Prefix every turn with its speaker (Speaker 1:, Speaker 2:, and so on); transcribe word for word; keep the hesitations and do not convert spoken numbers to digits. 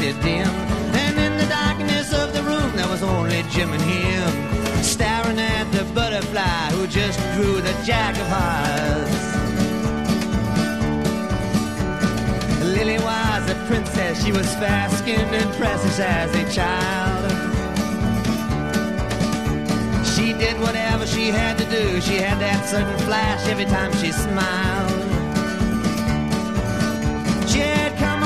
Speaker 1: very dim. And in the darkness of the room there was only Jim and him, staring at the butterfly who just drew the jack of hearts. Lily was a princess, she was fair-skinned and precious as a child. She did whatever she had to do, she had that sudden flash every time she smiled.